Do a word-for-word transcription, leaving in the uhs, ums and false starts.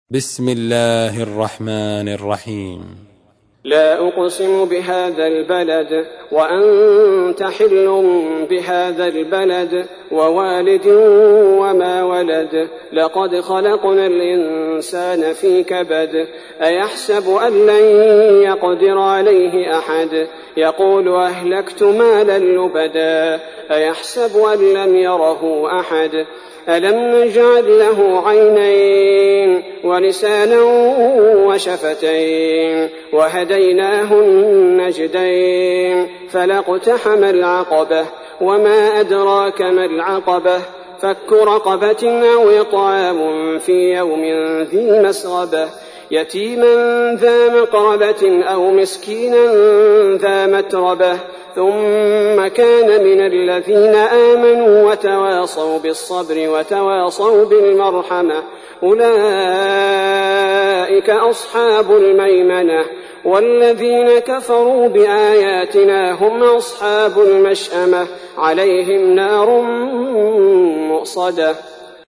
بسم الله الرحمن الرحيم. لا أقسم بهذا البلد وأنت حل بهذا البلد ووالد وما ولد لقد خلقنا الإنسان في كبد أيحسب أن لن يقدر عليه أحد يقول أهلكت مالا لبدا أيحسب أن لم يره أحد ألم نجعل له عينين ولسانا وشفتين وهديناه النجدين فلاقتحم العقبة وما أدراك ما العقبة فك رقبة أو إطعام في يوم ذي مسغبة يتيما ذا مقربة أو مسكينا ذا متربة ثم كان من الذين آمنوا وتواصوا بالصبر وتواصوا بالمرحمة أولئك أصحاب الميمنة والذين كفروا بآياتنا هم أصحاب المشأمة عليهم نار مؤصدة.